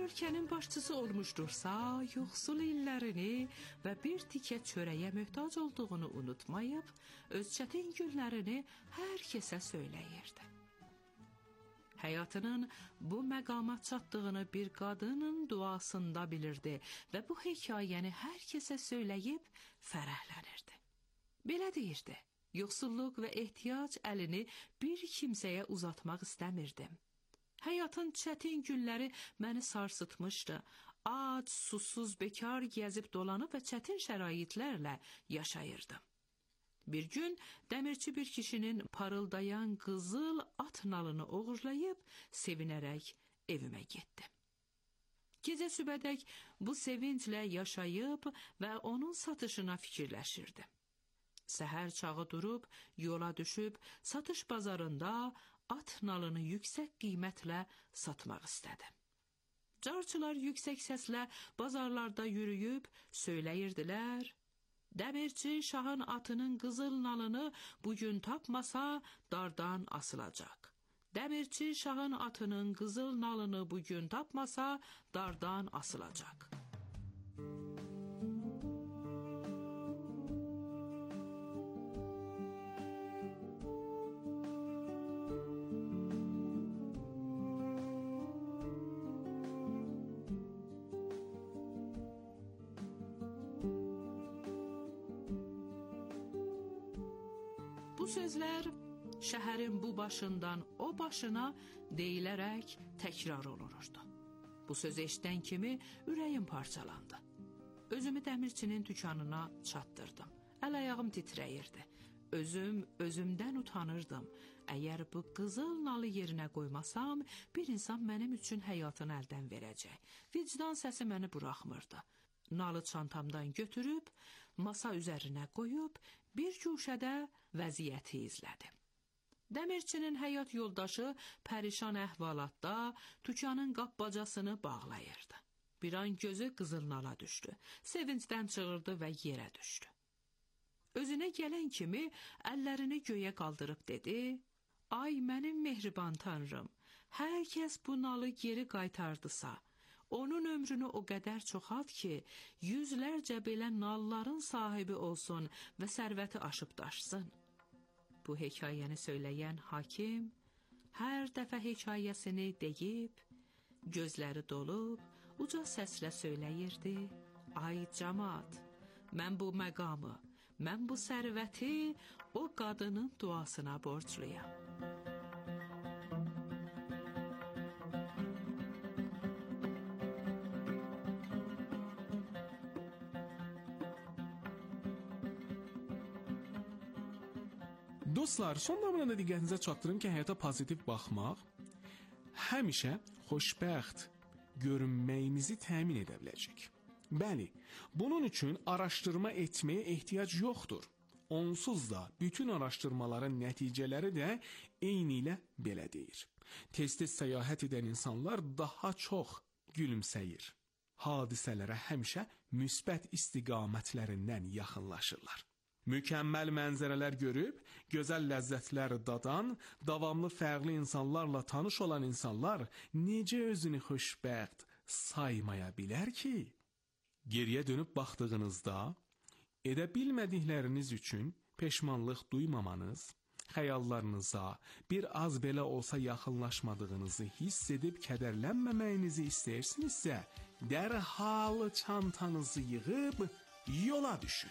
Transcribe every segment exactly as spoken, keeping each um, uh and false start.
ölkənin başçısı olmuşdursa, yoxsul illərini və bir tikə çörəyə möhtac olduğunu unutmayıb, öz çətin günlərini hər kəsə söyləyirdi. Həyatının bu məqama çatdığını bir qadının duasında bilirdi və bu hekayəni hər kəsə söyləyib fərəhlənirdi. Belə deyirdi: yoxsulluq və ehtiyac əlini bir kimsəyə uzatmaq istəmirdim. Həyatın çətin günləri məni sarsıtmışdı. Ac, susuz, bekar gəzib dolanıb və çətin şəraitlərlə yaşayırdım. Bir gün dəmirçi bir kişinin parıldayan qızıl at nalını oğurlayıb sevinərək evimə getdim. Gecə sübədək bu sevinclə yaşayıb və onun satışına fikirləşirdim. Səhər çağı durub, yola düşüb, satış bazarında at nalını yüksək qiymətlə satmaq istədim. Carçılar yüksək səslə bazarlarda yürüyüb söyləyirdilər: dəmirçi şahın atının qızıl nalını bugün tapmasa dardan asılacaq. Dəmirçi şahın atının qızıl nalını bugün tapmasa dardan asılacaq. Bu sözlər şəhərin bu başından o başına deyilərək təkrar olunurdu. Bu sözü eşidən kimi ürəyim parçalandı. Özümü dəmirçinin dükanına çatdırdım. Əl-ayağım titrəyirdi. Özüm özümdən utanırdım. Əgər bu qızıl nalı yerinə qoymasam, bir insan mənim üçün həyatını əldən verəcək. Vicdan səsi məni buraxmırdı. Nalı çantamdan götürüb, masa üzərinə qoyub, bir güşədə vəziyyəti izlədim. Dəmirçinin həyat yoldaşı pərişan əhvalatda dükanın qap-bacasını bağlayırdı. Bir an gözü qızıl nala düşdü. Sevincdən çığırdı və yerə düşdü. Özünə gələn kimi əllərini göyə qaldırıb dedi: ay mənim mehriban tanrım, hər kəs bu nalı geri qaytardısa, onun ömrünü o qədər çoxalt ki, yüzlərcə belə nalların sahibi olsun və sərvəti aşıb daşsın. Bu hekayəni söyləyən hakim hər dəfə hekayəsini deyib, gözləri dolub, uca səslə söyləyirdi: ay camaat, mən bu məqamı, mən bu sərvəti o qadının duasına borcluyam. Dostlar, son zamanlarda diqqətinizə çatdırım ki, həyata pozitiv baxmaq həmişə xoşbəxt görünməyinizi təmin edə biləcək. Bəli, bunun üçün araşdırma etməyə ehtiyac yoxdur. Onsuz da bütün araşdırmaların nəticələri də eyni ilə belə deyir. Tez-tez səyahət edən insanlar daha çox gülümsəyir. Hadisələrə həmişə müsbət istiqamətlərindən yaxınlaşırlar. Mükəmməl mənzərələr görüb, gözəl ləzzətlər dadan, davamlı fərqli insanlarla tanış olan insanlar necə özünü xoşbəxt saymaya bilər ki? Geriyə dönüb baxdığınızda, edə bilmədikləriniz üçün peşmanlıq duymamanız, xəyallarınıza bir az belə olsa yaxınlaşmadığınızı hiss edib kədərlənməməyinizi istəyirsinizsə, dərhal çantanızı yığıb yola düşün.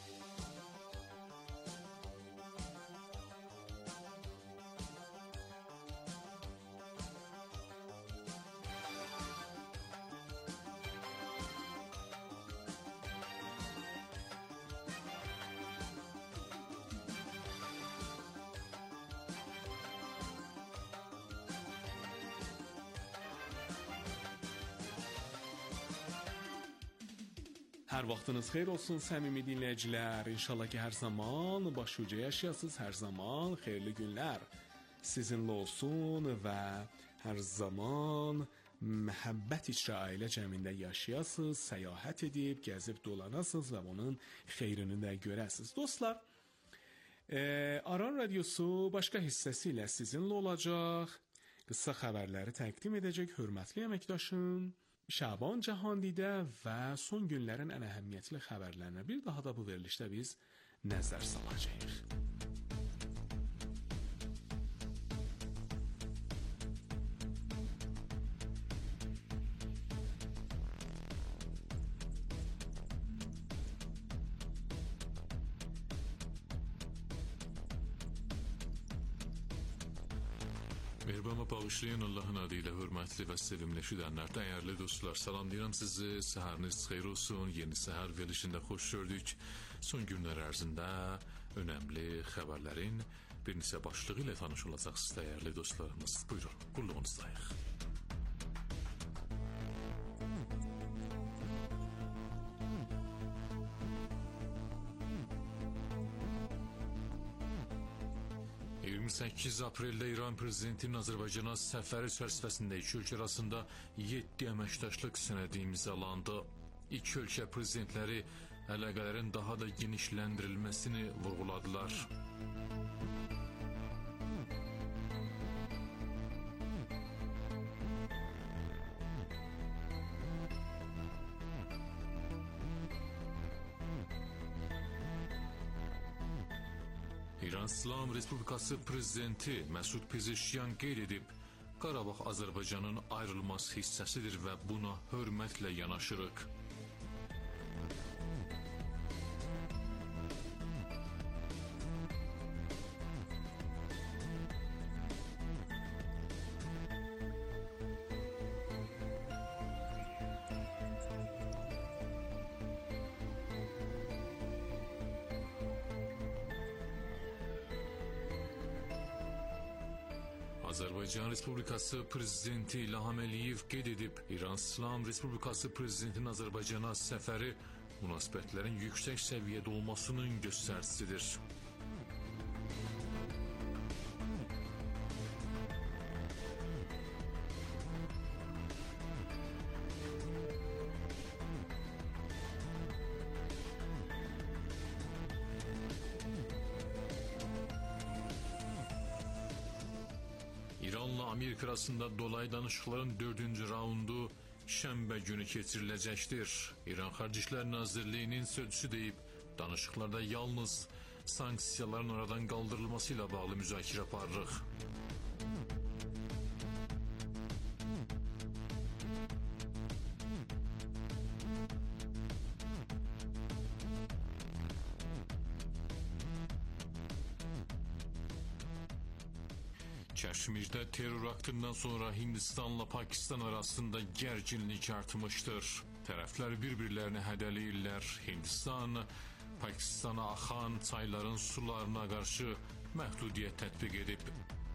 Hər vaxtınız xeyir olsun səmimi dinləyicilər. İnşallah ki, hər zaman başucu yaşayasınız, hər zaman xeyirli günlər sizinlə olsun və hər zaman məhəbbət içrə ailə cəmində yaşayasınız, səyahət edib, gəzib dolanasınız və onun xeyrini də görəsiniz. Dostlar, e, Aran Radiosu başqa hissəsi ilə sizinlə olacaq. Qısa xəbərləri təqdim edəcək hörmətli əməkdaşım Şaban Cahandidə və son günlərin ən əhəmiyyətli xəbərlərinə bir daha da bu verilişdə biz nəzər salacağıq. Mehrbama bağışlayın Allahın adıyla hörmətli və sevimli eşidənlər, dəyərli dostlar, salamlayıram sizi, səhəriniz xeyir olsun, yeni səhər verilişində xoş gördük. Son günlər ərzində önəmli xəbərlərin bir neçə başlığı ilə tanış olacaqsınız, dəyərli dostlarımız. Buyurun, qulluğunuzdayıq. iyirmi səkkiz apreldə İran prezidentinin Azərbaycana səfəri çərçivəsində iki ölkə arasında yeddi əməkdaşlıq sənədi imzalandı. İki ölkə prezidentləri əlaqələrin daha da genişləndirilməsini vurğuladılar. İran İslam Respublikası Prezidenti Məsud Pezeşkiyan qeyd edib, Qarabağ Azərbaycanın ayrılmaz hissəsidir və buna hörmətlə yanaşırıq. Azərbaycan Respublikası Prezidenti İlham Əliyev qeyd edib, İran İslam Respublikası Prezidentinin Azərbaycana səfəri münasibətlərin yüksək səviyyədə olmasının göstəricisidir. İranla Amerika arasında dolayı danışıqların dördüncü raundu şənbə günü keçiriləcəkdir. İran Xarici İşlər Nazirliyinin sözçüsü deyib, danışıqlarda yalnız sanksiyaların aradan qaldırılması ilə bağlı müzakirə aparırıq. Kəşmirdə terror aktından sonra Hindistanla Pakistan arasında gərginlik artmışdır. Tərəflər bir-birlərini hədələyirlər. Hindistan, Pakistana axan çayların sularına qarşı məhdudiyyət tətbiq edib.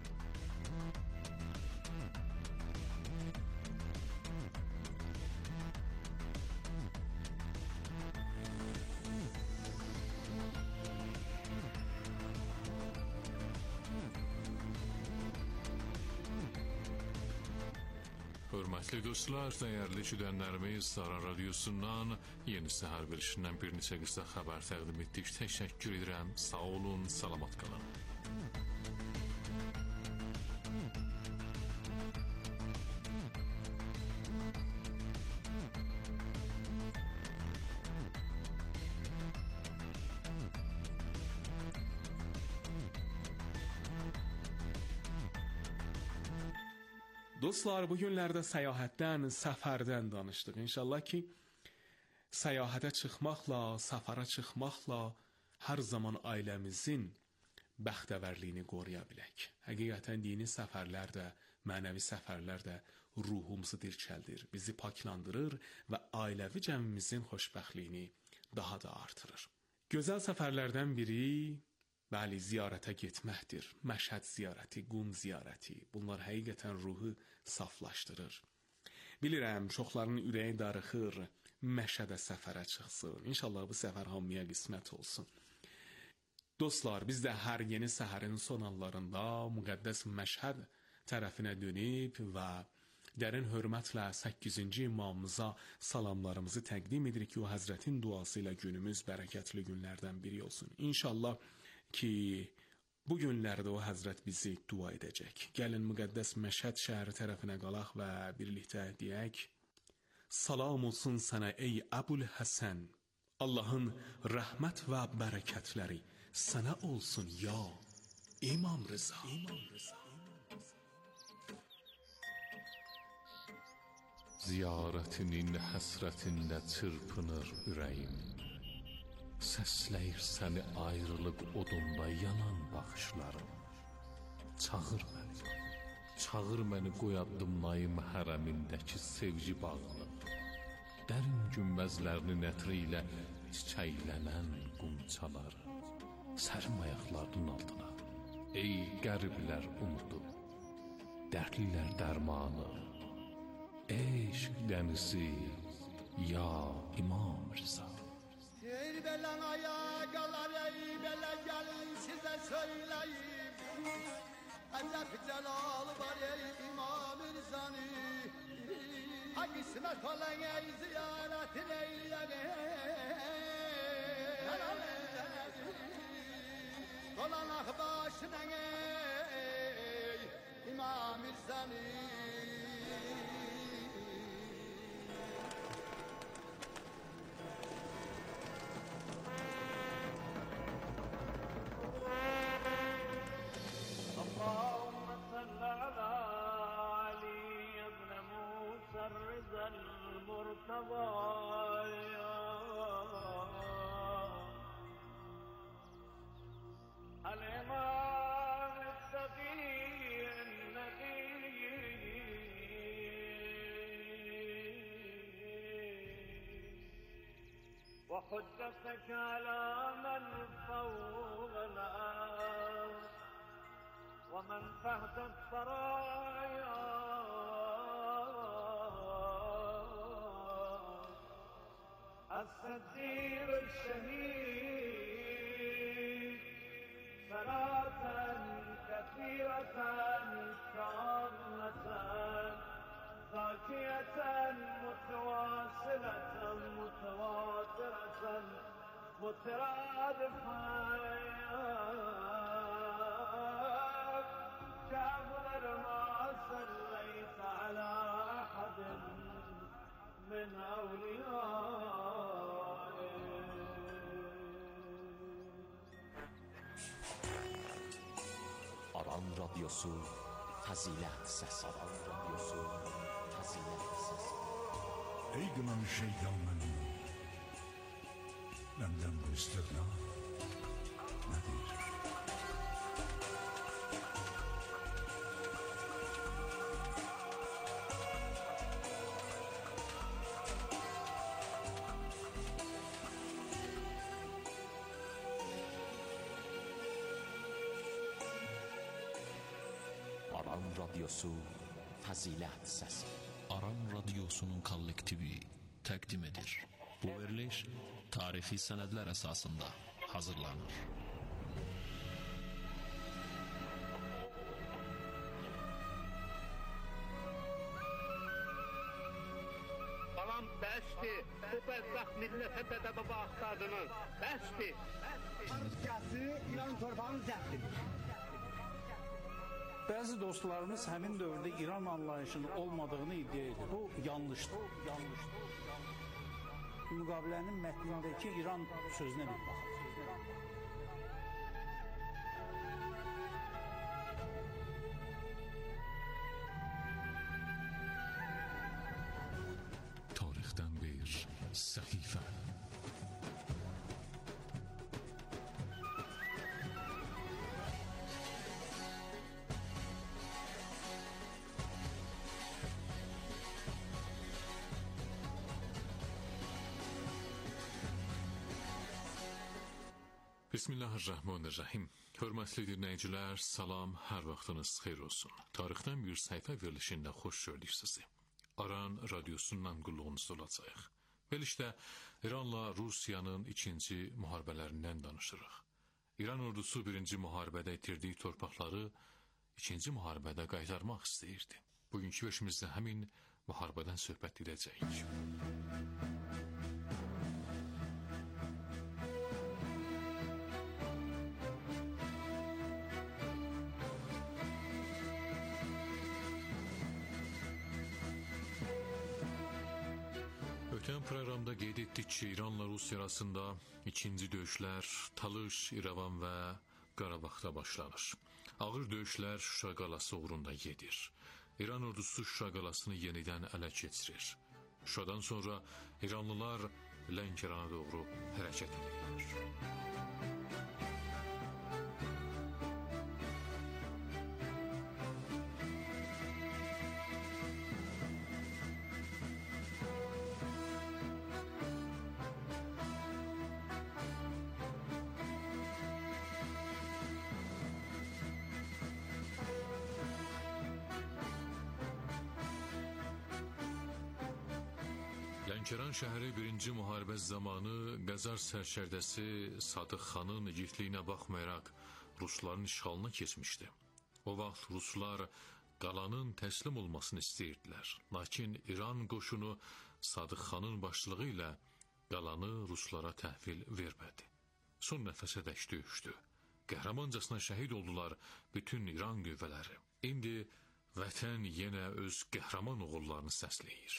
Hörmətli dostlar, dəyərli eşidənlərimiz, Saran Radiosundan yeni səhər verilişindən bir neçə qısa xəbər təqdim etdik. Təşəkkür edirəm. Sağ olun, salamat qalın. Dostlar, bu günlərdə səyahətdən, səfərdən danışdıq. İnşallah ki, səyahətə çıxmaqla, səfərə çıxmaqla hər zaman ailəmizin bəxtəvərliyini qoruya bilək. Həqiqətən dini səfərlər də, mənəvi səfərlər də ruhumuzu dirçəldir, bizi paklandırır və ailəvi cəmimizin xoşbəxtliyini daha da artırır. Gözəl səfərlərdən biri bəli, ziyarətə getməkdir. Məşhəd ziyarəti, Qum ziyarəti. Bunlar həqiqətən ruhu saflaşdırır. Bilirəm, çoxlarının ürəyi darıxır, Məşhədə səfərə çıxsın. İnşallah bu səfər hamıya qismət olsun. Dostlar, biz də hər yeni səhərin son anlarında müqəddəs Məşhəd tərəfinə dönüb və dərin hörmətlə səkkizinci imamımıza salamlarımızı təqdim edirik ki, o Həzrətin duası ilə günümüz bərəkətli günlərdən biri olsun. İnşallah ki, bu günlərdə o Həzrət bizi dua edəcək. Gəlin müqəddəs Məşhəd şəhəri tərəfinə qalaq və birlikdə deyək: Salam olsun sənə ey Əbülhəsən. Allahın rəhmət və bərəkətləri sənə olsun ya İmam Rıza. İmam Rıza. Ziyarətinin həsrətində çırpınır ürəyim. Səsləyir səni ayrılıq odunda yanan baxışlarım. Çağır məni, çağır məni qoyadım naim hərəmindəki sevgi bağını. Dərin günbəzlərinin ətri ilə çiçəklənən qumçaları. Sərim ayaqlarının altına, ey qəriblər umudu, dərdlilər dərmanı. Eşq dənizi ya İmam Rıza. Ey belen ayakalar, ey bele gelin size söyleyeyim. Acep celal var ey İmam Rıza'nı. Ha kısmet olan ey ziyaretin eyleyin. Dolanak başına ey İmam Rıza'nı. وحجتك على من فوقنا ومن تحت الثرايا السدير الشهيد صلاة كثيرة كاملة زاكية متواصلة متواترة مترادفة كأفضل ما صليت على أحد من أوليائك. Aran Radyosu Fazilet Sesi. Aran Radyosu Fazilet Sesi. Ey gınan şeytanın, benden bu istirna nedir? Aran Radyosu Fazilet Sesi. Aran Radyosu'nun kollektivi təqdim edir. Bu veriliş tarixi sənədlər əsasında hazırlanır. Tamam, bəsdir. Bu bəzək millətə dədə baba axtardınız. Bəsdir. Arıqası İran torpağını zəbt edir. Bəzi dostlarımız həmin dövrdə İran anlayışının olmadığını iddia edir. Bu yanlışdır. Müqavilənin mətnindəki İran sözünə bir baxın. Tarixdən bir səhifə. Bismillahirrahmanirrahim. Hörmətli dinləyicilər, salam, hər vaxtınız xeyir olsun. Tarixdən bir səhifə verilişində xoş gördük sizi. Aran Radyosundan qulluğunuzda olacaq. Verilişdə İranla Rusiyanın ikinci müharibələrindən danışırıq. İran ordusu birinci müharibədə itirdiyi torpaqları ikinci müharibədə qaytarmaq istəyirdi. Bugünkü verilişimizdə həmin müharibədən söhbət edəcəyik. Ötən proqramda qeyd etdik ki, İranla Rusiya arasında ikinci döyüşlər Talış, İrəvan və Qarabağda başlanır. Ağır döyüşlər Şuşa qalası uğrunda gedir. İran ordusu Şuşa qalasını yenidən ələ keçirir. Şuşadan sonra İranlılar Lənkərana doğru hərəkət edirlər. Lənkəran şəhəri birinci müharibə zamanı Qəzar sərkərdəsi Sadıq xanın igidliyinə baxmayaraq Rusların işğalına keçmişdi. O vaxt Ruslar qalanın təslim olmasını istəyirdilər. Lakin İran qoşunu Sadıq xanın başçılığı ilə qalanı Ruslara təhvil vermədi. Son nəfəsədək döyüşdü. Qəhrəmancasına şəhid oldular bütün İran qüvvələri. İndi vətən yenə öz qəhrəman oğullarını səsləyir.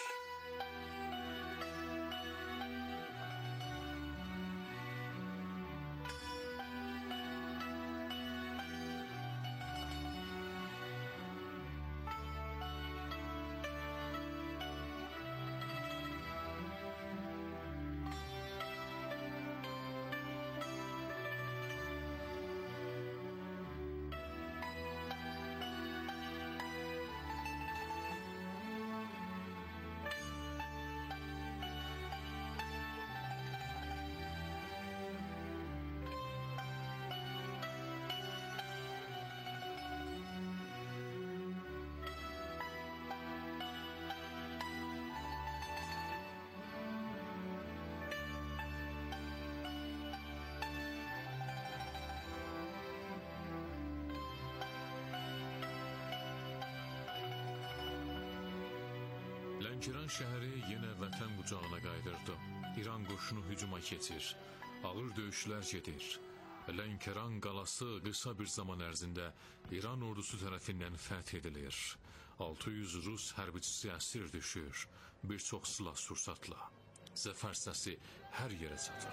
Lənkəran şəhəri yenə vətən qucağına qayıdırdı. İran qoşunu hücuma keçir. Ağır döyüşlər gedir. Lənkəran qalası qısa bir zaman ərzində İran ordusu tərəfindən fəth edilir. altı yüz Rus hərbiçisi əsir düşür. Bir çox silah sursatla. Zəfər səsi hər yerə çatır.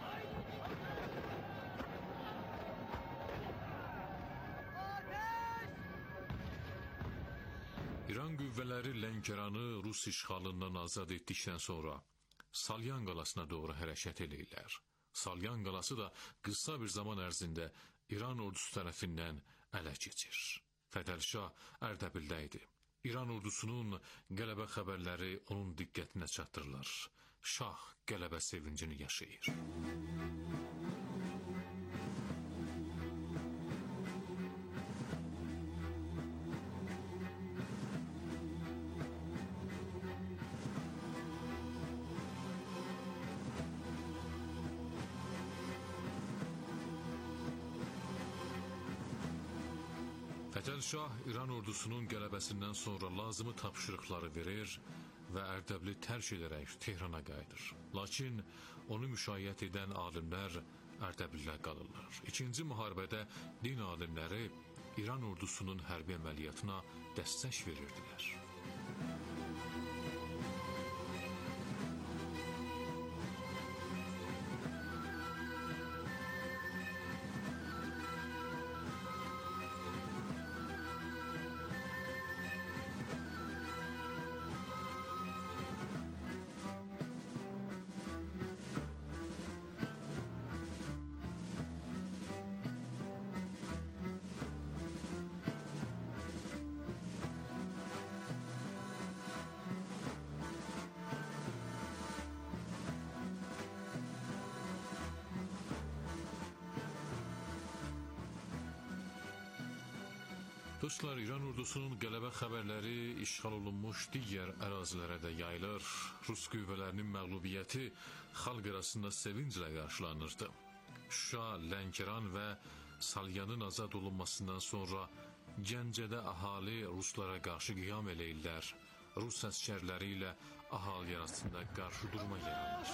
İran qüvvələri Lənkəranı Rus işğalından azad etdikdən sonra Salyan qalasına doğru hərəkət edirlər. Salyan qalası da qısa bir zaman ərzində İran ordusu tərəfindən ələ keçir. Fətəlşah Ərdəbildə idi. İran ordusunun qələbə xəbərləri onun diqqətinə çatdırılır. Şah qələbə sevincini yaşayır. Fətəlşah İran ordusunun qələbəsindən sonra lazımı tapşırıqları verir və Ərdəbili tərk edərək Tehrana qayıdır. Lakin onu müşayiət edən alimlər Ərdəbildə qalırlar. İkinci müharibədə din alimləri İran ordusunun hərbi əməliyyatına dəstək verirdilər. Dostlar, İran ordusunun qələbə xəbərləri işğal olunmuş digər ərazilərə də yayılır. Rus qüvvələrinin məğlubiyyəti xalq arasında sevinclə qarşılanırdı. Şuşa, Lənkəran və Salyanın azad olunmasından sonra Gəncədə əhali Ruslara qarşı qiyam eləyirlər. Rus əsgərləri ilə əhali arasında qarşı durma yaranır.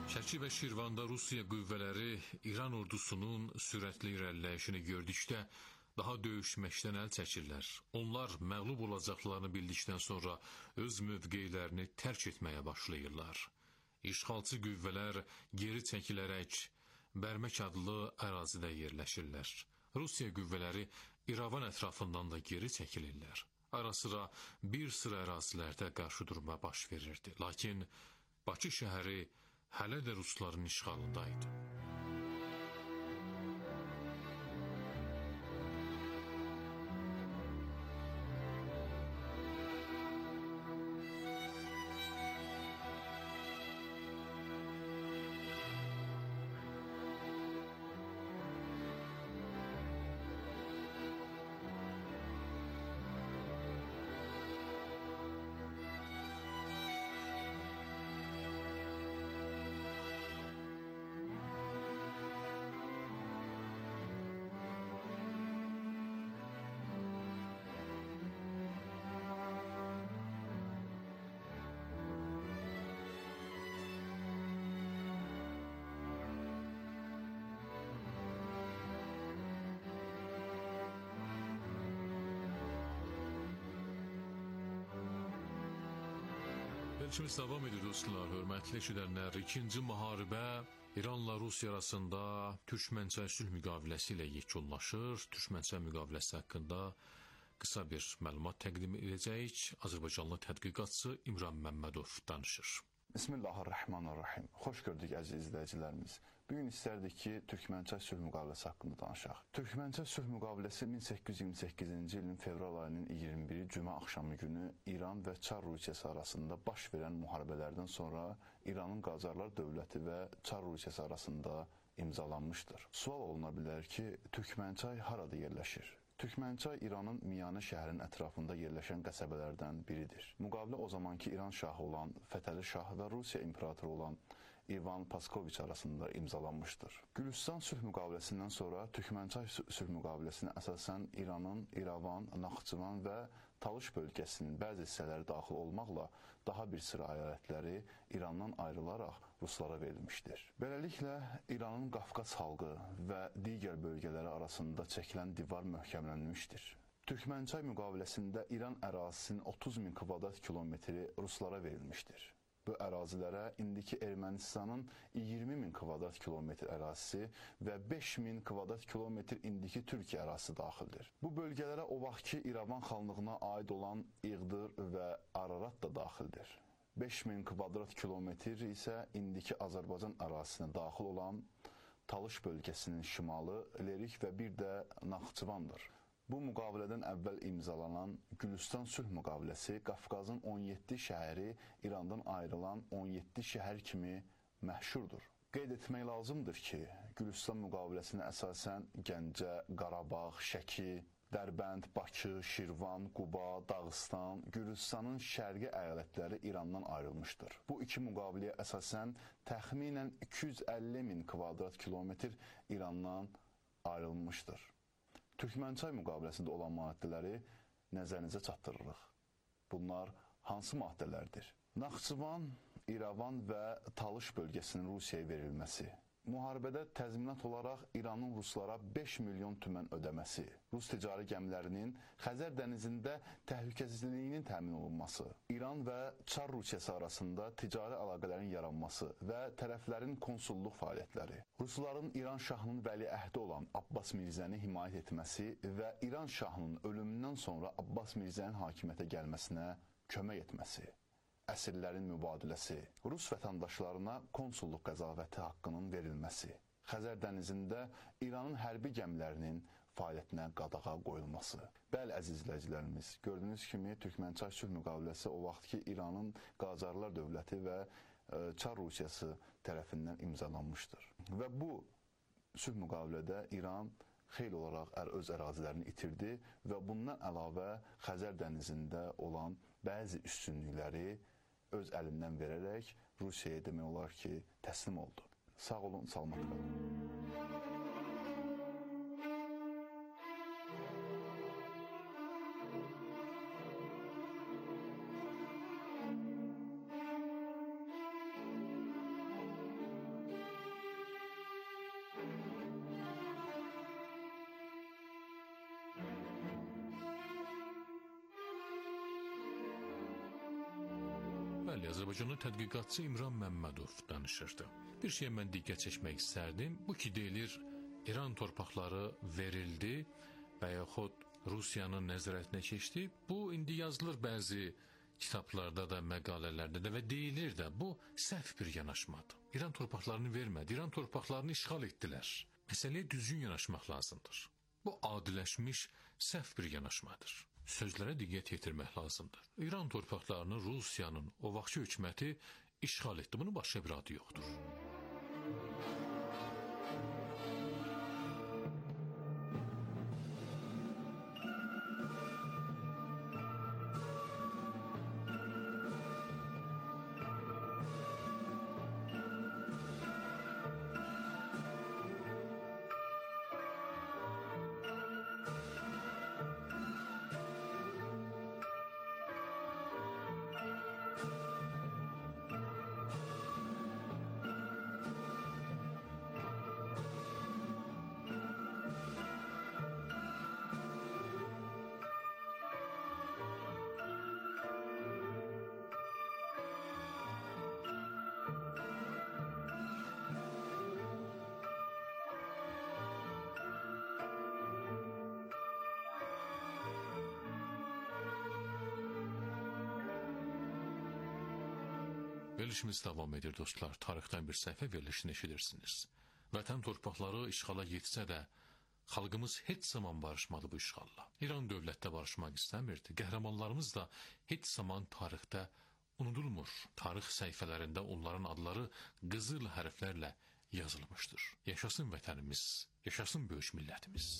Şəki və Şirvanda Rusiya qüvvələri İran ordusunun sürətli irəliləyişini gördükdə daha döyüşməkdən əl çəkirlər. Onlar məğlub olacaqlarını bildikdən sonra öz mövqeylərini tərk etməyə başlayırlar. İşğalçı qüvvələr geri çəkilərək Bərmək adlı ərazidə yerləşirlər. Rusiya qüvvələri İrəvan ətrafından da geri çəkilirlər. Ara sıra bir sıra ərazilərdə qarşıdurma baş verirdi. Lakin Bakı şəhəri hələ də Rusların işğalındaydı. Verilişimiz davam edir dostlar, hörmətli eşidənlər. İkinci müharibə İranla Rusiya arasında Türkmənçay sülh müqaviləsi ilə yekunlaşır. Türkmənçay müqaviləsi haqqında qısa bir məlumat təqdim edəcəyik. Azərbaycanlı tədqiqatçı İmran Məmmədov danışır. Bismillahirrahmanirrahim. Xoş gördük əziz izləyicilərimiz. Bugün istərdik ki, Türkmənçay sülh müqaviləsi haqqında danışaq. Türkmənçay sülh müqaviləsi min səkkiz yüz iyirmi səkkizinci ilin fevral ayının iyirmi biri cümə axşamı günü İran və Çar Rusiyası arasında baş verən müharibələrdən sonra İranın Qacarlar dövləti və Çar Rusiyası arasında imzalanmışdır. Sual oluna bilər ki, Türkmənçay harada yerləşir? Türkmənçay İranın Miyanə şəhərinin ətrafında yerləşən qəsəbələrdən biridir. Müqavilə o zamanki İran şahı olan Fətəli Şah və Rusiya imperatoru olan İvan Paskoviç arasında imzalanmışdır. Gülüstan sülh müqaviləsindən sonra Türkmənçay sülh müqaviləsinə əsasən İranın İrəvan, Naxçıvan və Talış bölgəsinin bəzi hissələri daxil olmaqla daha bir sıra əyalətləri İrandan ayrılaraq Ruslara verilmişdir. Beləliklə, İranın Qafqaz xalqı və digər bölgələri arasında çəkilən divar möhkəmlənmişdir. Türkmənçay müqaviləsində İran ərazisinin otuz min kvadrat kilometri Ruslara verilmişdir. Bu ərazilərə indiki Ermənistanın iyirmi min kvadrat kilometr ərazisi və beş min kvadrat kilometr indiki Türkiyə ərazisi daxildir. Bu bölgələrə o vaxtki İrəvan xanlığına aid olan İğdır və Ararat da daxildir. beş min kvadrat kilometr isə indiki Azərbaycan ərazisinə daxil olan Talış bölgəsinin şimalı, Lerik və bir də Naxçıvandır. Bu müqavilədən əvvəl imzalanan Gülüstan sülh müqaviləsi Qafqazın on yeddi şəhəri İrandan ayrılan on yeddi şəhər kimi məşhurdur. Qeyd etmək lazımdır ki, Gülüstan müqaviləsinə əsasən Gəncə, Qarabağ, Şəki, Dərbənd, Bakı, Şirvan, Quba, Dağıstan, Gürcüstanın şərqi əyalətləri İrandan ayrılmışdır. Bu iki müqaviləyə əsasən təxminən iki yüz əlli min kvadrat kilometr İrandan ayrılmışdır. Türkmənçay müqaviləsində olan maddələri nəzərinizə çatdırırıq. Bunlar hansı maddələrdir? Naxçıvan, İrəvan və Talış bölgəsinin Rusiyaya verilməsi. Müharibədə təzminat olaraq İranın Ruslara beş milyon tümən ödəməsi. Rus ticari gəmilərinin Xəzər dənizində təhlükəsizliyinin təmin olunması. İran və Çar Rusiyası arasında ticari əlaqələrin yaranması və tərəflərin konsulluq fəaliyyətləri. Rusların İran şahının vəliəhdi olan Abbas Mirzəni himayət etməsi və İran şahının ölümündən sonra Abbas Mirzənin hakimiyyətə gəlməsinə kömək etməsi. Əsirlərin mübadiləsi, Rus vətəndaşlarına konsulluq qəzavəti haqqının verilməsi, Xəzər dənizində İranın hərbi gəmilərinin fəaliyyətinə qadağa qoyulması. Bəli, əziz izləyicilərimiz, gördüyünüz kimi Türkmənçay sülh müqaviləsi o vaxt ki İranın Qacarlar dövləti və Çar Rusiyası tərəfindən imzalanmışdır. Və bu sülh müqavilədə İran xeyli olaraq öz ərazilərini itirdi və bundan əlavə Xəzər dənizində olan bəzi üstünlükləri öz əlindən verərək Rusiyaya demək olar ki, təslim oldu. Sağ olun, salamat qalın. Bəli, Azərbaycanlı tədqiqatçı İmran Məmmədov danışırdı. Bir şeyə mən diqqət çəkmək istərdim. Bu ki deyilir, İran torpaqları verildi və yaxud Rusiyanın nəzarətinə keçdi. Bu indi yazılır bəzi kitablarda da, məqalələrdə də və deyilir də, bu səhv bir yanaşmadır. İran torpaqlarını vermədi, İran torpaqlarını işğal etdilər. Məsələyə düzgün yanaşmaq lazımdır. Bu adiləşmiş səhv bir yanaşmadır. Sözlərə diqqət yetirmək lazımdır. İran torpaqlarını Rusiyanın o vaxtki hökuməti işğal etdi. Bunun başqa bir adı yoxdur. Verilişimiz davam edir dostlar. Tarixdən bir səhifə verilişini eşidirsiniz. Vətən torpaqları işğala yetsə də, xalqımız heç zaman barışmadı bu işğalla. İran dövlətdə barışmaq istəmirdi. Qəhrəmanlarımız da heç zaman tarixdə unudulmur. Tarix səhifələrində onların adları qızıl hərflərlə yazılmışdır. Yaşasın vətənimiz, yaşasın böyük millətimiz.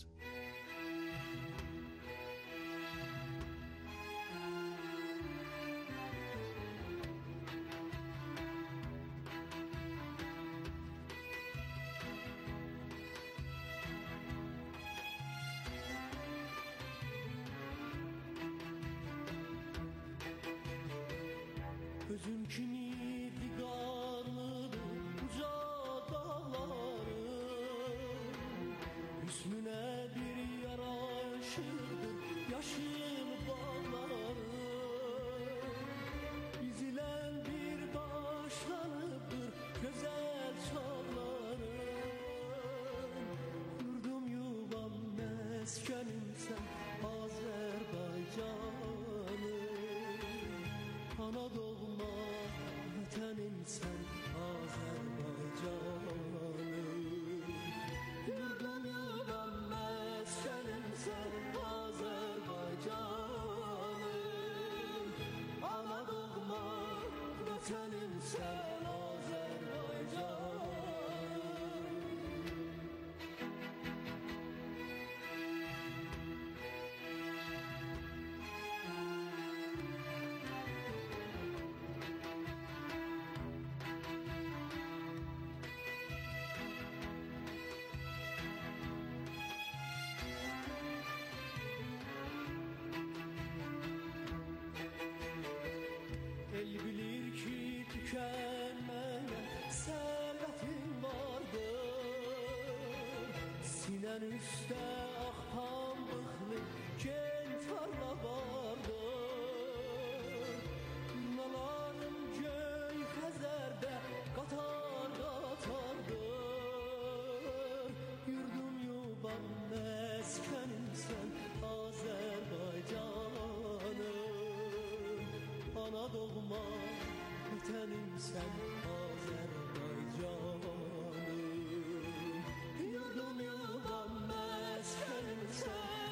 Özüm kimi digarlıdır uca dağları, hüsnüne bir yaraşırdır yaşıl bağları. İzilen bir başlanıdır güzel çağları. Yurdum yuvam meskenim sen Azerbaycanım. Anadolu vətənim sən Azərbaycanım. Yurdum yuvam məskənim sən Azərbaycanım. Ana doğma vətənim sən Azərbaycanım. El bilir ki tükenmeyen servetin vardır. Sinen üstte ak pambıklı gen tarla vardır. Turnaların göy Xəzərdə qatar qatardır. Yurdum yuvam məskənim sən Azərbaycanım. Ana doğma vətənim sən Azərbaycanım. Yurdum yuvam məskənim sən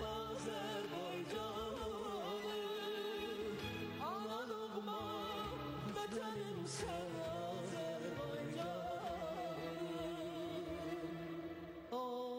Azərbaycanım. Ana doğma vətənim sən Azərbaycanım.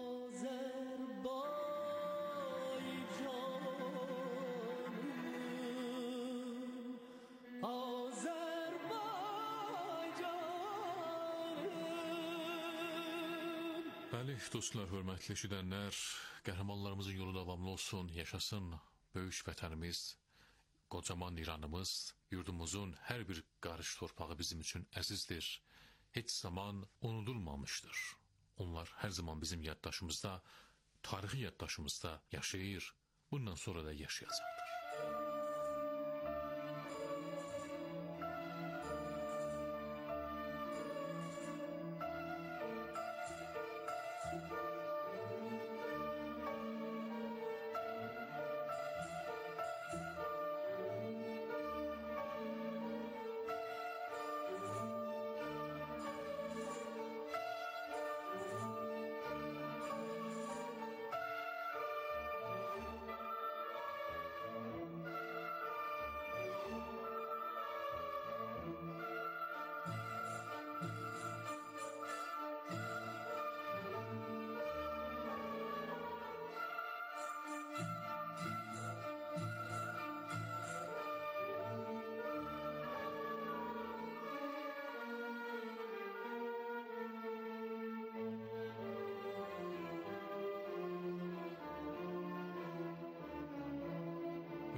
Bəli, dostlar, hörmətli eşidənlər, qəhrəmanlarımızın yolu davamlı olsun, yaşasın böyük vətənimiz, qocaman İranımız, yurdumuzun hər bir qarış torpağı bizim üçün əzizdir, heç zaman unudulmamışdır. Onlar hər zaman bizim yaddaşımızda, tarixi yaddaşımızda yaşayır, bundan sonra da yaşayacaqdır.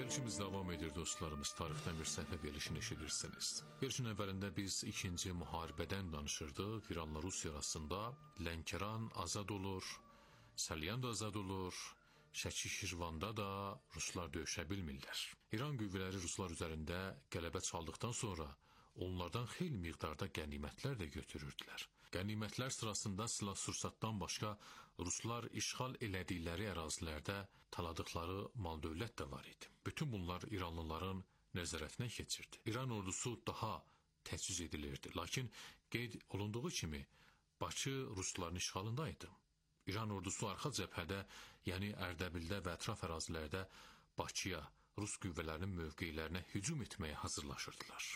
Verilişimiz davam edir dostlarımız. Tarixdən bir səhifə verilişini eşidirsiniz. Verilişin əvvəlində biz ikinci müharibədən danışırdıq. İranla Rusiya arasında Lənkəran azad olur, Salyan da azad olur, Şəki Şirvanda da Ruslar döyüşə bilmirlər. İran qüvvələri Ruslar üzərində qələbə çaldıqdan sonra onlardan xeyli miqdarda qənimətlər də götürürdülər. Qənimətlər sırasında silah-sursatdan başqa Ruslar işğal elədikləri ərazilərdə taladıqları mal-dövlət də var idi. Bütün bunlar İranlıların nəzarətinə keçirdi. İran ordusu daha təchiz edilirdi. Lakin qeyd olunduğu kimi Bakı Rusların işğalındaydı. İran ordusu arxa cəbhədə, yəni Ərdəbildə və ətraf ərazilərdə Bakıya, Rus qüvvələrinin mövqelərinə hücum etməyə hazırlaşırdılar.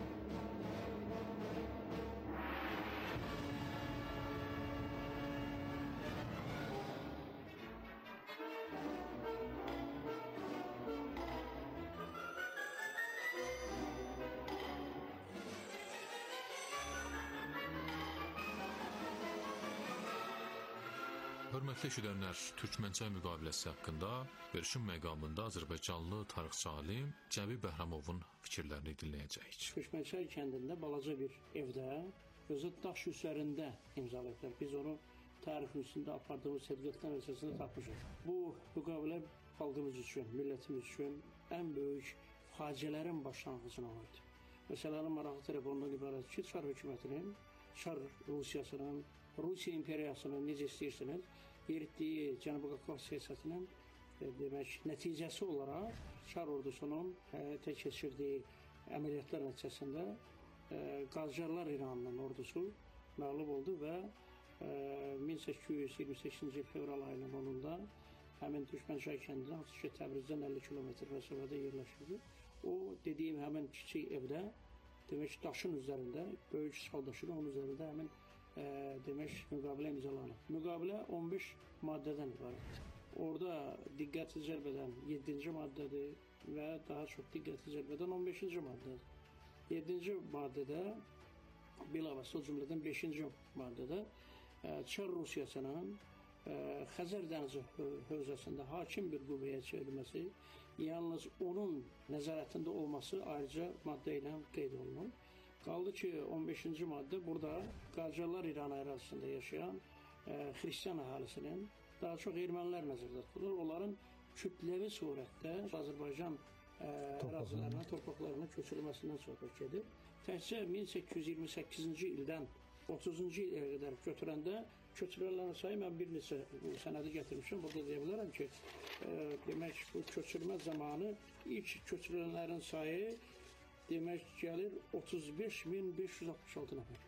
Hörmətli eşidənlər, Türkmənçay müqaviləsi haqqında verilişin məqamında Azərbaycanlı tarixçi alim Cəbi Bəhramovun fikirlərini dinləyəcəyik. Türkmənçay kəndində balaca bir evdə özü daş üzərində imzalayıblar. Biz onu tarix üstündə apardığımız tədqiqatlar əsasında tapmışıq. Bu müqavilə xalqımız üçün, millətimiz üçün ən böyük faciələrin başlanğıcına oldu. Məsələnin maraqlı tərəfi ondan ibarət ki, Çar hökumətinin, Çar Rusiyasının, Rusiya imperiyasının necə istəyirsiniz, yeritdiyi Cənubi Qafqaz siyasətinin e, demək, nəticəsi olaraq Çar ordusunun həyata keçirdiyi əməliyyatlar nəticəsində e, Qacarlar İranının ordusu məğlub oldu və e, min səkkiz yüz iyirmi səkkizinci il fevral ayının onunda həmin Türkmənçay kəndində, hansı ki Təbrizdən əlli kilometr məsafədə yerləşirdi. O, dediyim həmin kiçik evdə, demək, daşın üzərində, böyük işğal daşının onun üzərində həmin E, demək, müqavilə imzalanıb. Müqavilə on beş maddədən ibarətdir. Orada diqqəti cəlb edən yeddinci maddədir və daha çox diqqəti cəlb edən on beşinci maddədir. yeddinci maddədə, bilavasitə o cümlədən beşinci maddədə e, Çar Rusiyasının e, Xəzər dənizi hövzəsində hakim bir qüvvəyə çevrilməsi, yalnız onun nəzarətində olması ayrıca maddə ilə qeyd olunur. Qaldı ki, on beşinci maddə burada Qacarlar İran ərazisində yaşayan e, xristian əhalisinin, daha çox ermənilər nəzərdə tutulur. Onların kütləvi surətdə Azərbaycan e, ərazilərinə, torpaqlarına köçürülməsindən söhbət gedir. Təkcə min səkkiz yüz iyirmi səkkizinci ildən otuzuncu ilə qədər götürəndə köçürülənlərin sayı, mən bir neçə sənədi gətirmişəm. Burada deyə bilərəm ki, e, demək, bu köçürülmə zamanı ilk köçürülənlərin sayı demək gəlir otuz beş min beş yüz altmış altı nəfər.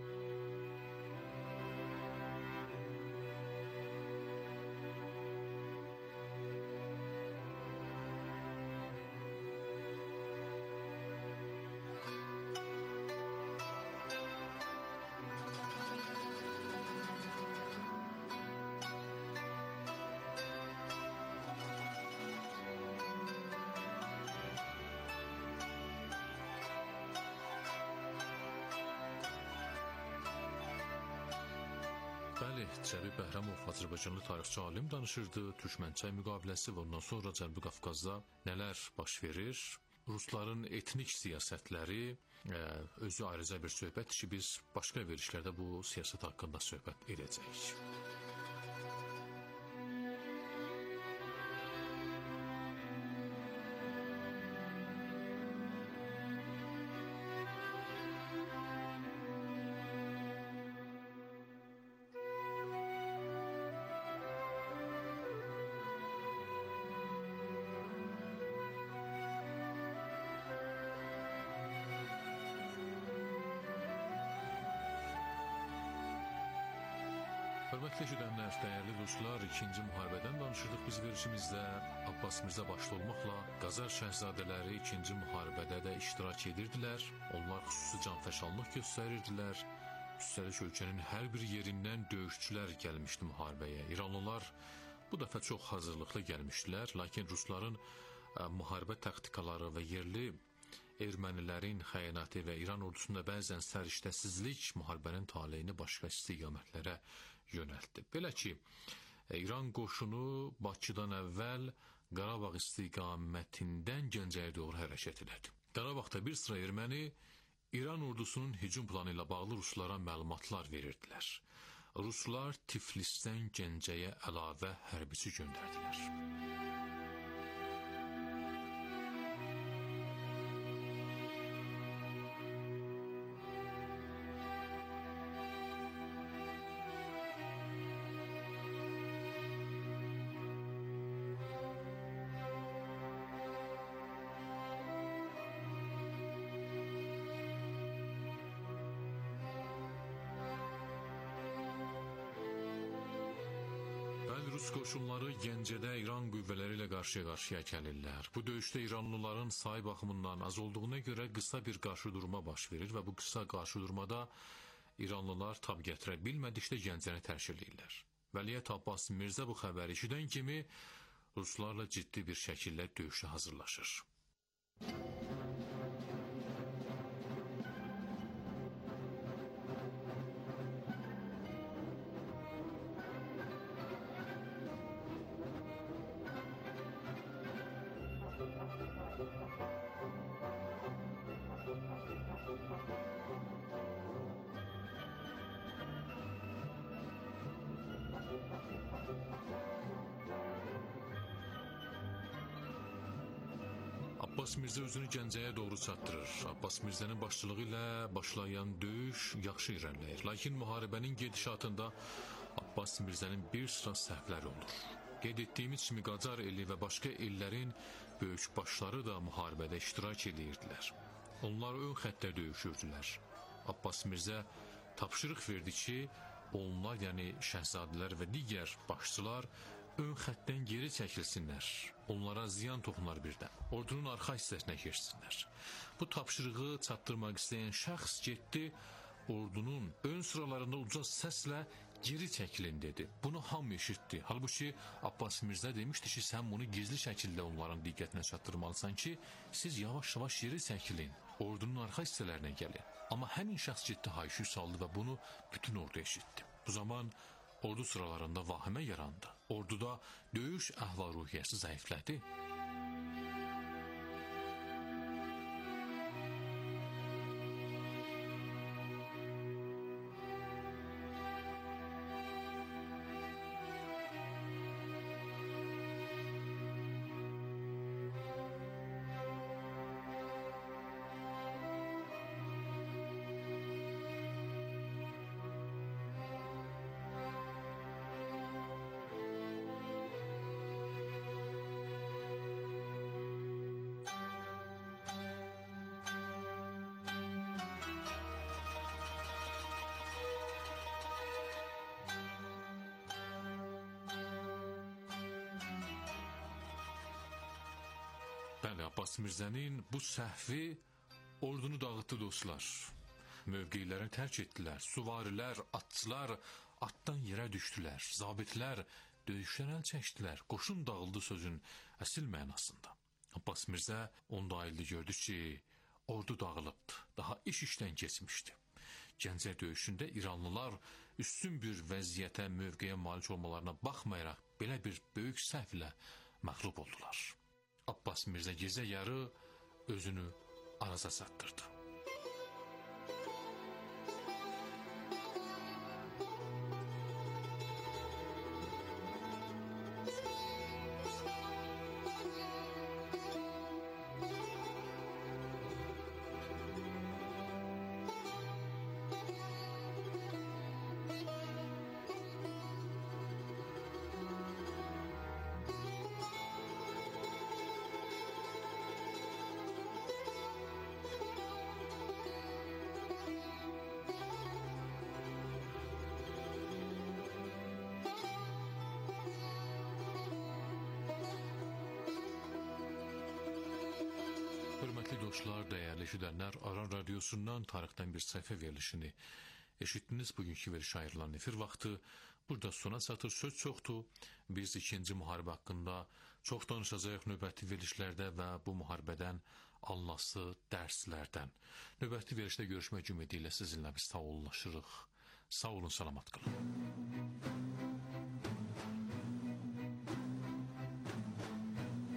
Bəli, Cəbi Bəhramov Azərbaycanlı tarixçi alim danışırdı. Türkmənçay müqaviləsi və ondan sonra Cənubi Qafqazda nələr baş verir? Rusların etnik siyasətləri e, özü ayrıca bir söhbətdir ki, biz başqa verilişlərdə bu siyasət haqqında söhbət edəcəyik. Hörmətli eşidənlər, dəyərli dostlar, ikinci müharibədən danışırdıq biz verilişimizdə. Abbas Mirzə başda olmaqla Qacar şəhzadələri ikinci müharibədə də iştirak edirdilər. Onlar xüsusi canfəşanlıq göstərirdilər. Üstəlik ölkənin hər bir yerindən döyüşçülər gəlmişdi müharibəyə. İranlılar bu dəfə çox hazırlıqlı gəlmişdilər, lakin Rusların ə, müharibə taktikaları və yerli ermənilərin xəyanəti və İran ordusunda bəzən səriştəsizlik müharibənin taleyini başqa istiqamətlərə yönəltdi. Belə ki, İran qoşunu Bakıdan əvvəl Qarabağ istiqamətindən Gəncəyə doğru hərəkət elədi. Qarabağda bir sıra erməni İran ordusunun hücum planı ilə bağlı ruslara məlumatlar verirdilər. Ruslar Tiflisdən Gəncəyə əlavə hərbiçi göndərdilər. Rus qoşunları Gəncədə İran qüvvələri ilə qarşıya-qarşıya gəlirlər. Bu döyüşdə İranlıların sayı baxımından az olduğuna görə qısa bir qarşıdurma baş verir və bu qısa qarşıdurmada İranlılar tab gətirə bilmədikdə Gəncəni tərk edirlər. Vəliyyət Abbas Mirzə bu xəbəri eşidən kimi ruslarla ciddi bir şəkildə döyüşə hazırlaşır. Abbas Mirzə özünü Gəncəyə doğru çatdırır. Abbas Mirzənin başçılığı ilə başlayan döyüş yaxşı irəliləyir. Lakin müharibənin gedişatında Abbas Mirzənin bir sıra səhvləri olur. Qeyd etdiyimiz kimi Qacar eli və başqa ellərin böyük başları da müharibədə iştirak edirdilər. Onlar ön xəttdə döyüşürdülər. Abbas Mirzə tapşırıq verdi ki, onlar, yəni şəhzadələr və digər başçılar ön xəttdən geri çəkilsinlər. Onlara ziyan toxunar birdən. Ordunun arxa hissəsinə keçsinlər. Bu tapşırığı çatdırmaq istəyən şəxs getdi, ordunun ön sıralarında uca səslə geri çəkilin dedi. Bunu hamı eşitdi. Halbuki Abbas Mirzə demişdi ki, sən bunu gizli şəkildə onların diqqətinə çatdırmalısan ki, siz yavaş-yavaş geri çəkilin. Ordunun arxa hissələrinə gəlin. Amma həmin şəxs getdi, hayküy saldı və bunu bütün ordu eşitdi. Bu zaman ordu sıralarında vahimə yarandı. Orduda döyüş əhval-ruhiyyəsi zəiflədi. Bəli, Abbas Mirzənin bu səhvi ordunu dağıtdı dostlar. Mövqeylərini tərk etdilər. Süvarilər, atçılar atdan yerə düşdülər. Zabitlər döyüşdən əl çəkdilər. Qoşun dağıldı sözün əsl mənasında. Abbas Mirzə onda ayıldı, gördü ki, ordu dağılıbdı. Daha iş işdən keçmişdi. Gəncə döyüşündə İranlılar üstün bir vəziyyətə, mövqeyə malik olmalarına baxmayaraq belə bir böyük səhvlə məğlub oldular. Abbas Mirzə gecə yarı özünü Araza çatdırdı. Hörmətli dostlar, dəyərli eşidənlər, Aran Radiosundan tarixdən bir səhifə verilişini eşitdiniz. Bugünkü veriliş ayrılan efir vaxtı burada sona çatır. Söz çoxdur. Biz ikinci müharibə haqqında çox danışacağıq növbəti verilişlərdə və bu müharibədən alınası dərslərdən. Növbəti verilişdə görüşmək ümidi ilə sizinlə biz sağollaşırıq. Sağ olun, salamat qalın.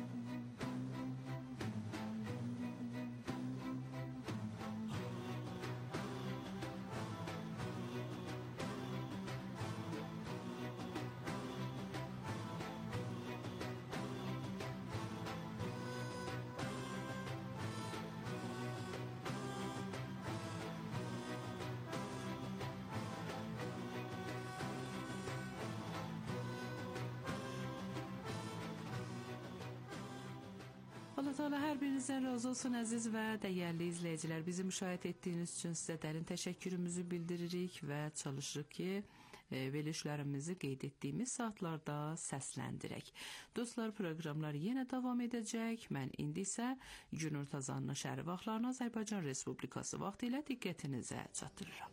Allah Teala hər birinizdən razı olsun əziz və dəyərli izləyicilər. Bizi müşahidə etdiyiniz üçün sizə dərin təşəkkürümüzü bildiririk və çalışırıq ki, e, verilişlərimizi qeyd etdiyimiz saatlarda səsləndirək. Dostlar, proqramlar yenə davam edəcək. Mən indi isə günorta zanlı şəhəri vaxtlarını Azərbaycan Respublikası vaxtı ilə diqqətinizə çatdırıram.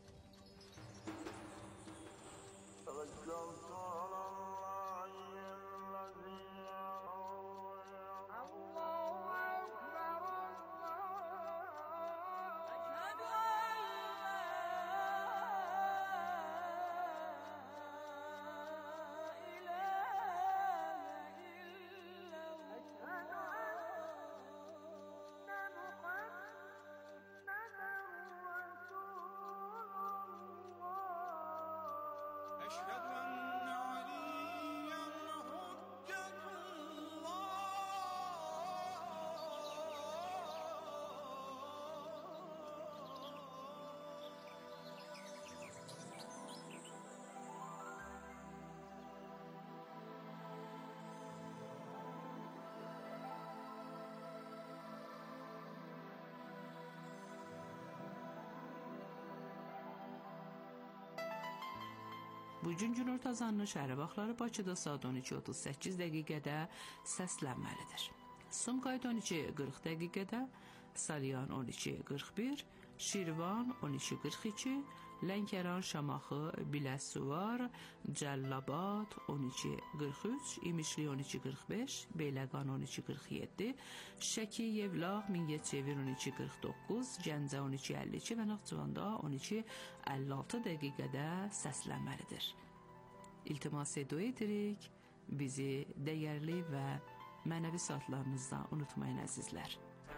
Bugün günorta zanlı şəhəri vaxtları Bakıda saat on iki otuz səkkiz dəqiqədə səslənməlidir. Sumqayıt on iki qırx dəqiqədə, Salyan on iki qırx bir, Şirvan on iki qırx iki, Lənkəran, Şamaxı, Biləsuvar, Cəllabad on iki qırx üç, İmişli on iki qırx beş, Beyləqan on iki qırx yeddi, Şəki, Yevlax, Mingəçevir on iki qırx doqquz, Gəncə on iki əlli iki və Naxçıvanda on iki əlli altı dəqiqədə səslənməlidir. İltimas edirik, bizi dəyərli və mənəvi saatlarınızda unutmayın əzizlər.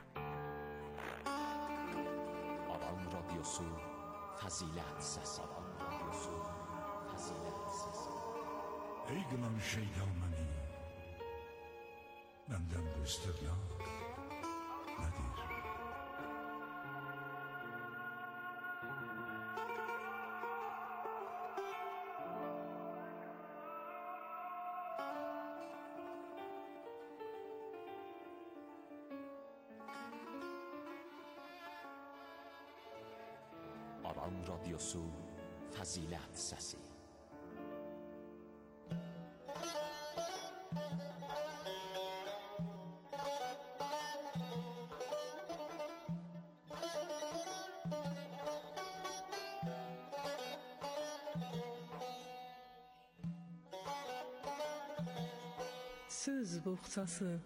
Aran Radyosu Fəzilət Səsi. Aran Radyosu Fəzilət Səsi. Ey qınan şeytan məni, məndən bu istirnaq nədir? Aran Radyosu Fəzilət Səsi. Söz boğçası.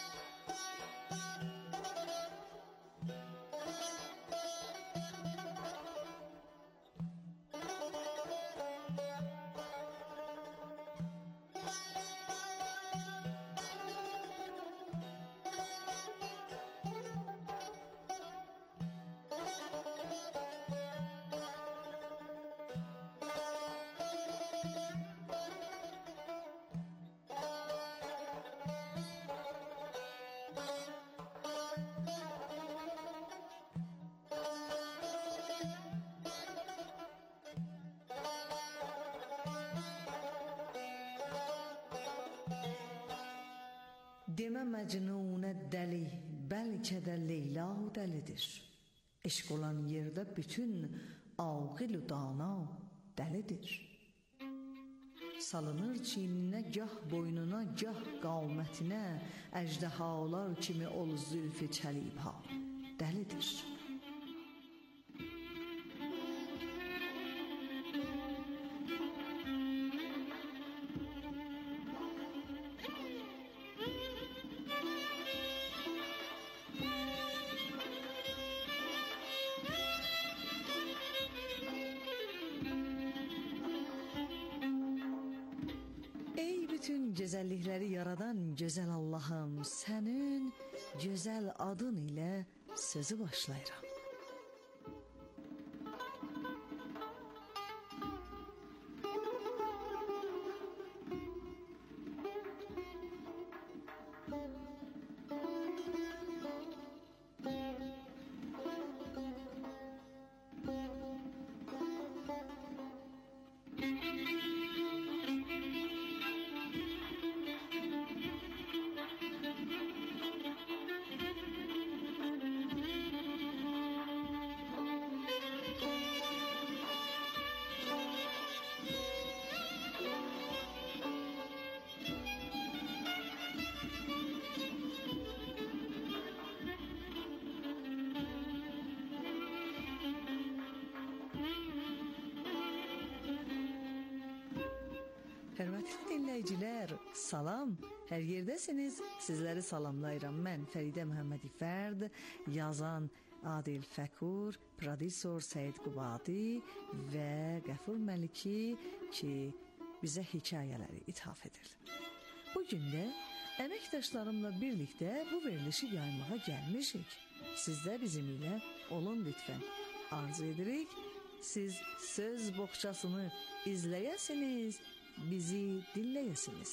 Demə Məcnunə dəli, bəlkə də Leyla dəlidir. Eşq olan yerdə bütün aqil-u dana dəlidir. Salınır çiyninə, gah boynuna, gah qamətinə, əjdahalar kimi ol zülfü çəlibha dəlidir. Bütün gözəllikləri yaradan gözəl Allahım, sənin gözəl adın ilə sözü başlayıram. Hörmətli dinləyicilər, salam. Hər yerdəsiniz. Sizləri salamlayıram. Mən Fəridə Məhəmmədi Fərd, yazan Adil Fəkur, prodüser Səid Qubadi və Qəfur Məliki ki, bizə hekayələri ithaf edir. Bugün də əməkdaşlarımla birlikdə bu verilişi yaymağa gəlmişik. Siz də bizimlə olun lütfən. Arzu edirik, siz söz boğçasını izləyəsiniz, bizi dinləyəsiniz.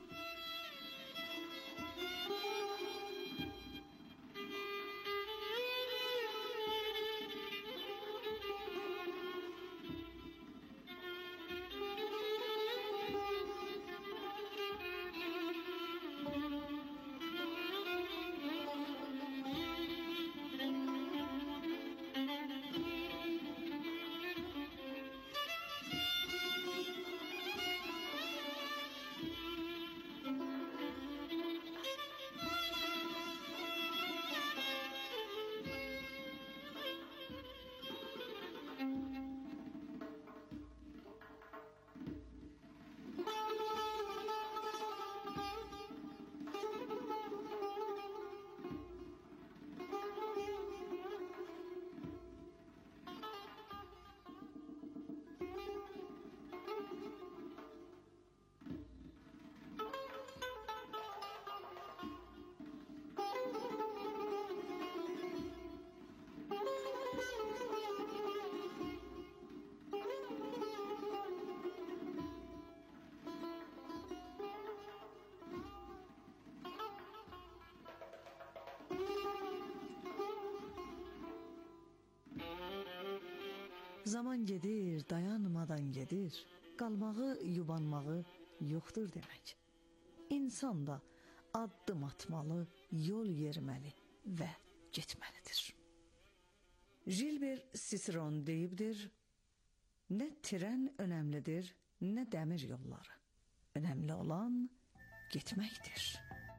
Zaman gedir, dayanmadan gedir. Qalmağı, yubanmağı yoxdur demək. İnsan da addım atmalı, yol yerməli və getməlidir. Gilbert Cicéron deyibdir, nə tren önəmlidir, nə dəmir yolları. Önəmli olan getməkdir.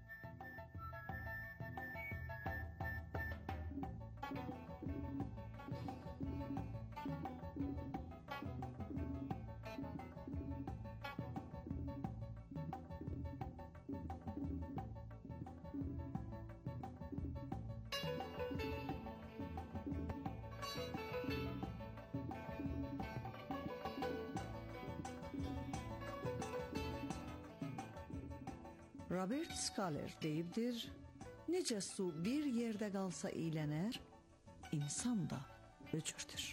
Robert Schuller deyibdir, necə su bir yerdə qalsa iylənər, insan da öcürdür.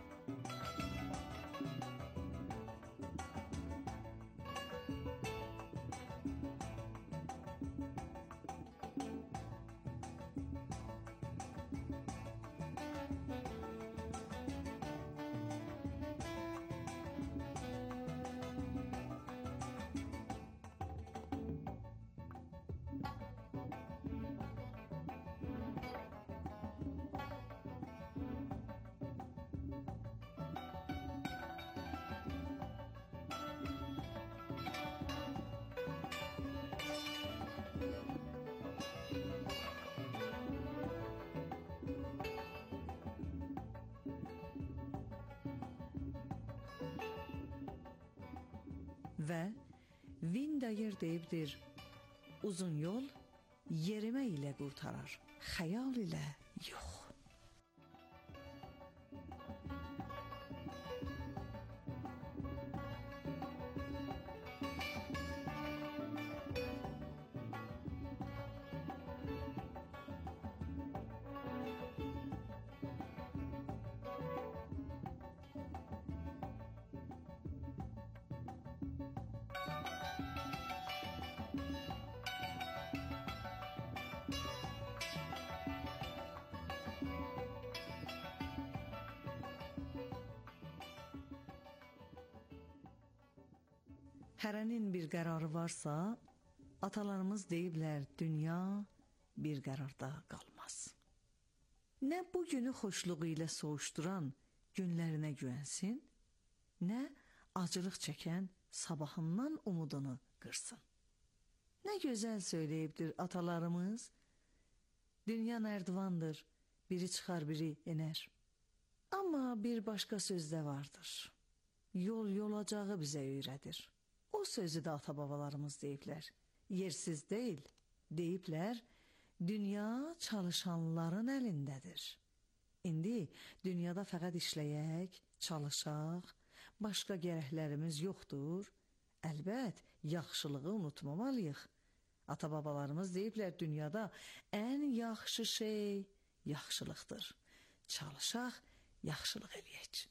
Və Windayer deyibdir, uzun yol yerimə ilə qurtarar, xəyal ilə yox. Hərənin bir qərarı varsa, atalarımız deyiblər, dünya bir qərarda qalmaz. Nə bu günü xoşluğu ilə soğuşduran günlərinə güvənsin, nə acılıq çəkən sabahından umudunu qırsın. Nə gözəl söyləyibdir atalarımız, dünya nərdivandır, biri çıxar, biri enər. Amma bir başqa söz də vardır, yol yolacağı bizə öyrədir. O sözü də ata-babalarımız deyiblər. Yersiz deyil, deyiblər, dünya çalışanların əlindədir. İndi dünyada fəqət işləyək, çalışaq, başqa gərəklərimiz yoxdur. Əlbət, yaxşılığı unutmamalıyıq. Ata-babalarımız deyiblər, dünyada ən yaxşı şey yaxşılıqdır. Çalışaq, yaxşılıq eləyək.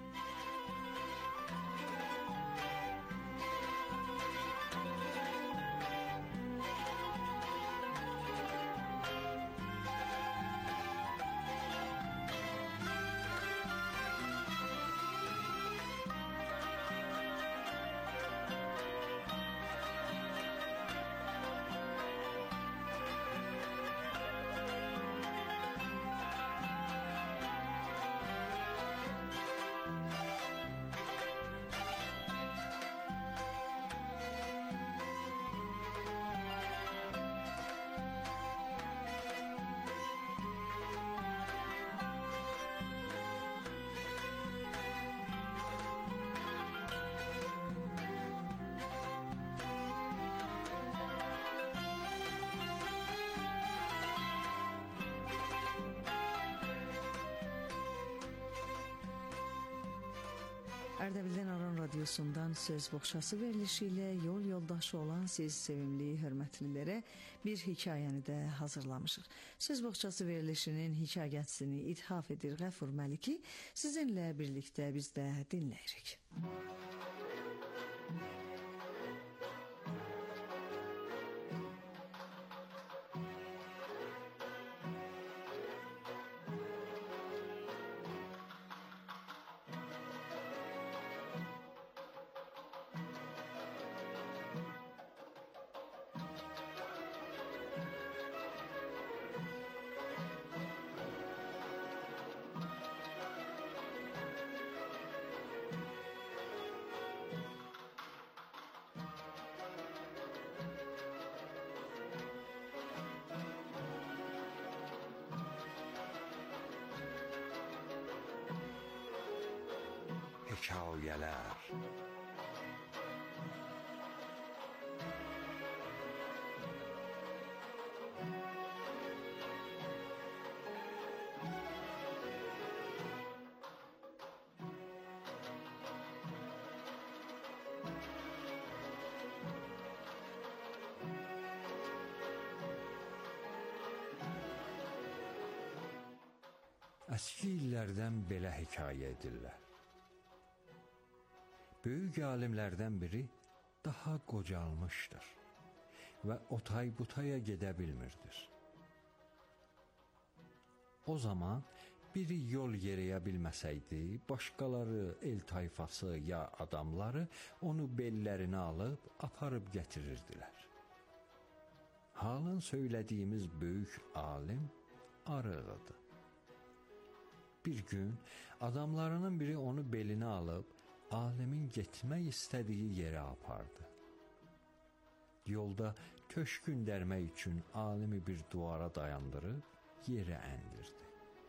Ərdəbildən Aran Radiosundan söz boğçası verilişi ilə yol yoldaşı olan siz sevimli, hörmətlilərə bir hekayəni də hazırlamışıq. Söz boğçası verilişinin hekayətsini ithaf edir Qəfur Məliki. Sizinlə birlikdə biz də dinləyirik. Hekayələr. Əski illərdən belə hekayə edirlər. Böyük alimlərdən biri daha qocalmışdır və otay-butaya gedə bilmirdir. O zaman biri yol yeriyə bilməsəydi, başqaları, el tayfası ya adamları onu bellərinə alıb, aparıb gətirirdilər. Halın söylədiyimiz böyük alim arığıdır. Bir gün adamlarının biri onu belinə alıb, alimin getmək istədiyi yerə apardı. Yolda köşkün dərmək üçün alimi bir duvara dayandırıb yerə əndirdi.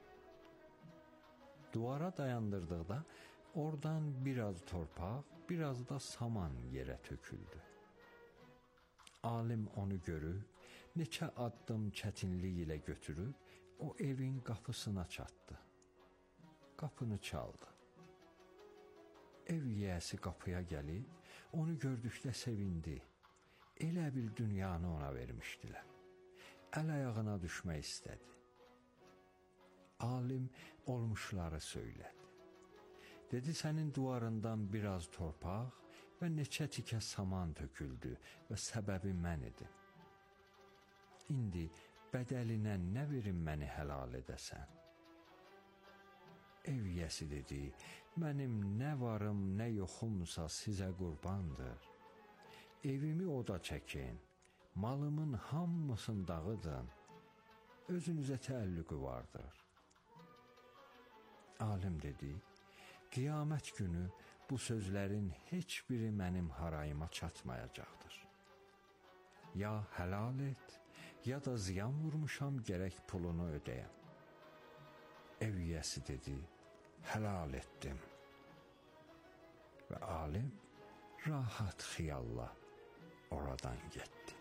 Duvara dayandırdıqda oradan biraz torpaq, biraz da saman yerə töküldü. Alim onu görüb, neçə addım çətinlik ilə götürüb, o evin qapısına çatdı. Qapını çaldı. Ev yiyəsi qapıya gəlib, onu gördükdə sevindi. Elə bil dünyanı ona vermişdilər. Əl ayağına düşmək istədi. Alim olmuşları söylədi. Dedi, sənin duvarından biraz torpaq və neçə tikə saman töküldü və səbəbi mən idim. İndi bədəlinə nə verim məni həlal edəsən? Ev yiyəsi dedi, mənim nə varım, nə yoxumsa sizə qurbandır. Evimi oda çəkin, malımın hamısını dağıdın, özünüzə təəllüqü vardır. Alim dedi, qiyamət günü bu sözlərin heç biri mənim harayıma çatmayacaqdır. Ya həlal et, ya da ziyan vurmuşam, gərək pulunu ödəyəm. Ev yiyəsi dedi, həlal etdim. Və alim rahat xiyalla oradan getdi.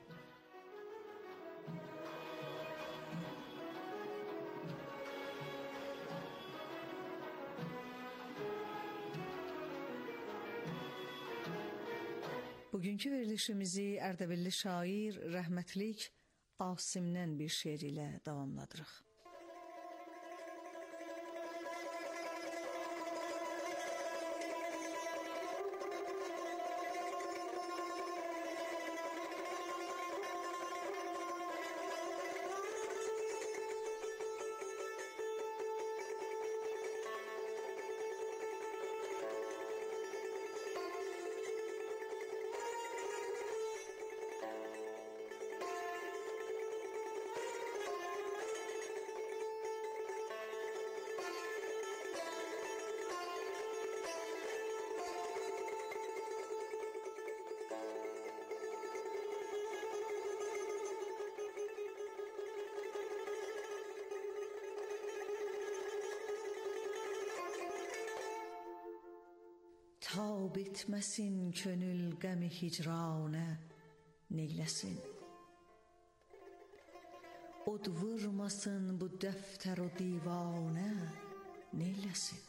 Bugünkü verilişimizi Ərdəbilli şair rəhmətlik Asimdən bir şeir ilə davamladırıq. Ta bitməsin könül qəmi hicranə neyləsin? Od vurmasın bu dəftər o divanə neyləsin?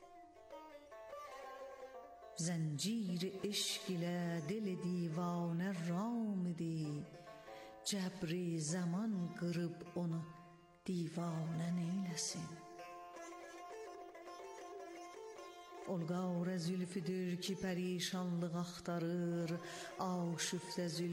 Zəncir eşq ilə dil divanə ram idi, cəbri zaman qırıb onu divanə neyləsin? Olqavr zülfüdür ki pərişanlıq axtarır, aşüftə zülf